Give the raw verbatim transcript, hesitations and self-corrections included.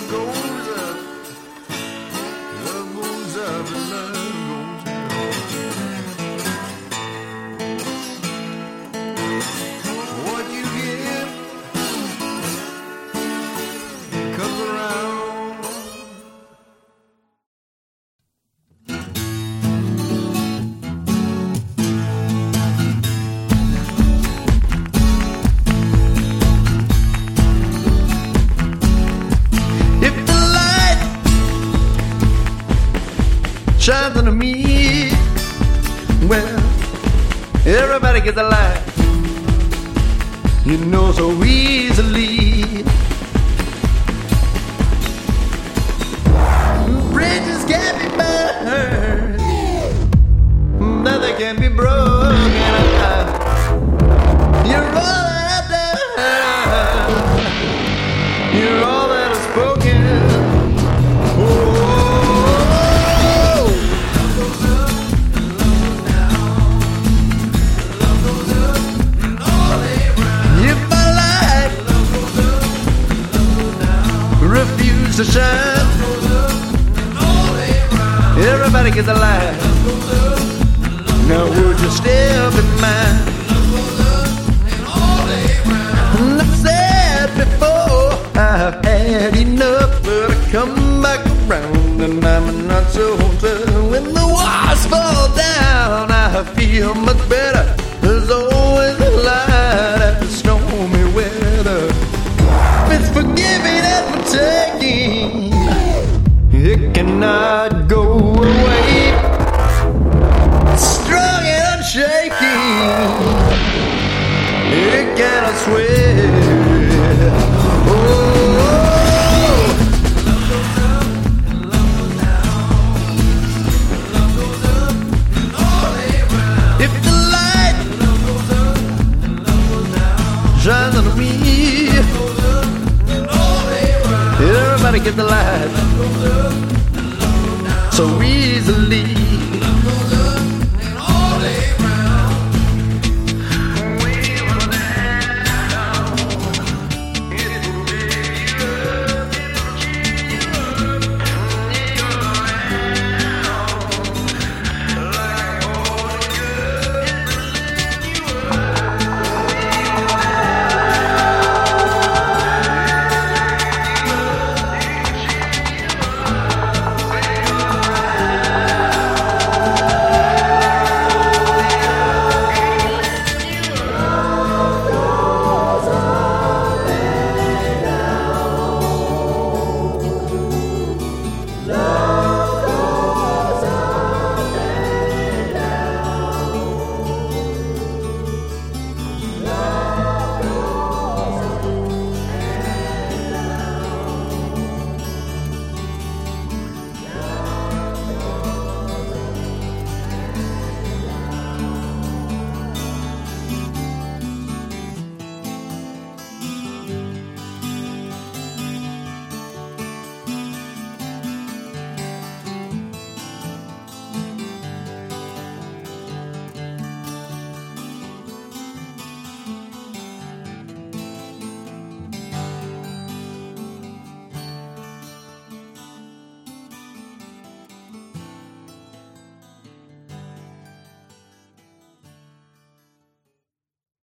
goes up, love goes up, and love goes down. What you give comes around. Shines on me. Well, everybody gets a light, you know, so easily. Bridges can't be burned, nothing can be broken. You're all that done, you're all that is spoken. To shine, everybody gets a light. Now would you still be mine? And I said before, I've had enough, but I come back around and I'm not so tough. When the walls fall down, I feel much better. There's always a light after stormy weather. It's forgiving and for taking, it cannot go away. Strong and unshaking, it cannot sway. Oh, love goes up and love goes down. Love goes up and all the way around. If the light love goes up and love goes down, shines on me. Everybody gets the light so easily.